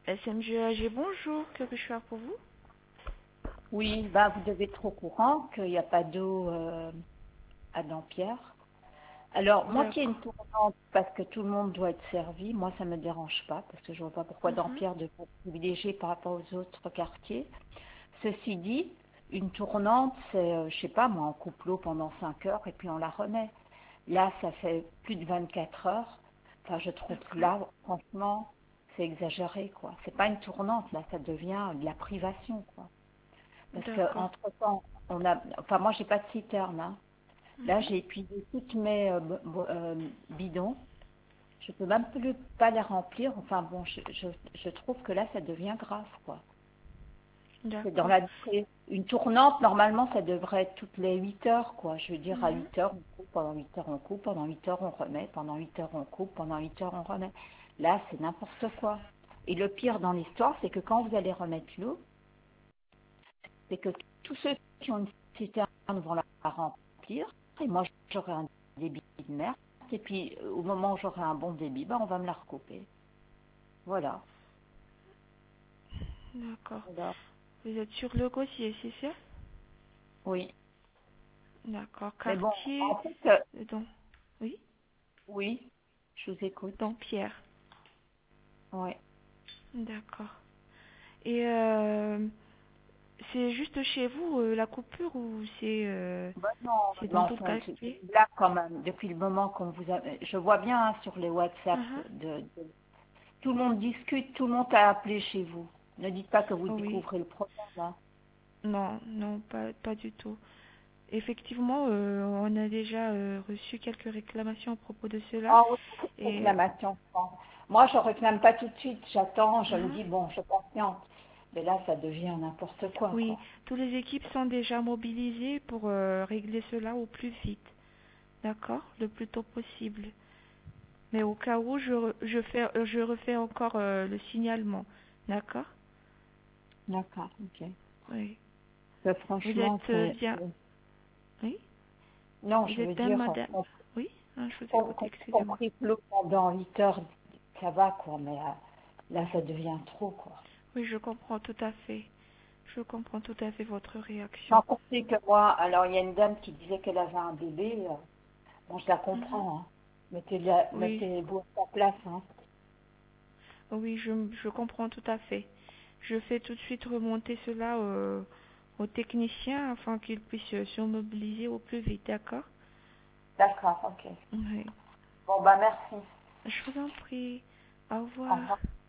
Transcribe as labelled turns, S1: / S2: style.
S1: SMGAG, bonjour, que puis-je faire pour vous?
S2: Oui, bah, vous devez être au courant qu'il n'y a pas d'eau à Dampierre. Alors, moi qui ai une
S1: D'accord.
S2: tournante, parce que tout le monde doit être servi, moi ça ne me dérange pas, parce que je ne vois pas pourquoi
S1: Mhm.
S2: Dampierre devrait être privilégié par rapport aux autres quartiers. Ceci dit, une tournante, c'est, je sais pas, moi, on coupe l'eau pendant 5 heures et puis on la remet. Là, ça fait plus de 24 heures. Enfin, je trouve que
S1: D'accord.
S2: là, franchement, c'est exagéré, quoi. C'est pas une tournante, là, ça devient de la privation, quoi. Parce
S1: D'accord.
S2: qu'entre-temps, enfin moi j'ai pas de citerne, hein. Là
S1: Mhm.
S2: j'ai épuisé toutes mes bidons. Je peux même plus pas les remplir. Enfin bon, je trouve que là ça devient grave, quoi. C'est dans
S1: D'accord.
S2: la une tournante, normalement ça devrait être toutes les 8 heures, quoi. Je veux dire à
S1: Mhm.
S2: 8 heures on coupe, pendant 8 heures on coupe, pendant 8 heures on remet, pendant 8 heures on coupe, pendant 8 heures on remet. Là c'est n'importe quoi. Et le pire dans l'histoire, c'est que quand vous allez remettre l'eau, c'est que tous ceux qui ont une citerne vont la remplir, et moi j'aurai un débit de merde, et puis au moment où j'aurai un bon débit, ben, on va me la recouper. Voilà.
S1: D'accord.
S2: Voilà.
S1: Vous êtes sur le Gossier, c'est ça?
S2: Oui.
S1: D'accord.
S2: Mais bon,
S1: Quartier,
S2: en fait,
S1: donc, oui,
S2: oui, je vous écoute.
S1: donc Pierre.
S2: Oui.
S1: D'accord. Et c'est juste chez vous la coupure ou
S2: Ben non,
S1: c'est
S2: mais
S1: dans tout le
S2: enfin, c'est
S1: quartier?
S2: là quand même, depuis le moment qu'on vous a... Je vois bien hein, sur les WhatsApp,
S1: Mhm.
S2: tout le monde discute, tout le monde a appelé chez vous. Ne dites pas que vous
S1: Oui.
S2: découvrez le problème, hein.
S1: Non, non, pas du tout. Effectivement, on a déjà reçu quelques réclamations à propos de cela.
S2: Ah oui,
S1: Et
S2: réclamation. Bon. Moi, je réclame pas tout de suite. J'attends, je me
S1: mhm,
S2: dis, bon, je patiente. Mais là, ça devient n'importe quoi,
S1: oui,
S2: quoi.
S1: toutes les équipes sont déjà mobilisées pour régler cela au plus vite. D'accord? Le plus tôt possible. Mais au cas où, je refais encore le signalement. D'accord?
S2: D'accord, ok.
S1: Oui. Vous
S2: Franchement,
S1: êtes
S2: c'est...
S1: bien. Oui?
S2: Non,
S1: Vous
S2: je veux
S1: êtes bien,
S2: dire,
S1: madame? Oui? Ah, je vous écoute, excusez-moi.
S2: compris que l'eau pendant 8 heures, ça va, quoi. Mais là, ça devient trop, quoi.
S1: Oui, je comprends tout à fait. Je comprends tout à fait votre réaction.
S2: Sans compter que moi, alors il y a une dame qui disait qu'elle avait un bébé. Bon, je la
S1: Mhm.
S2: comprends, hein.
S1: Oui,
S2: Mettez-vous à sa place, hein.
S1: oui, je comprends tout à fait. Je fais tout de suite remonter cela aux techniciens afin qu'ils puissent se mobiliser au plus vite, d'accord?
S2: D'accord, ok.
S1: Oui.
S2: Bon, bah merci.
S1: Je vous en prie. Au
S2: Au
S1: revoir.
S2: revoir.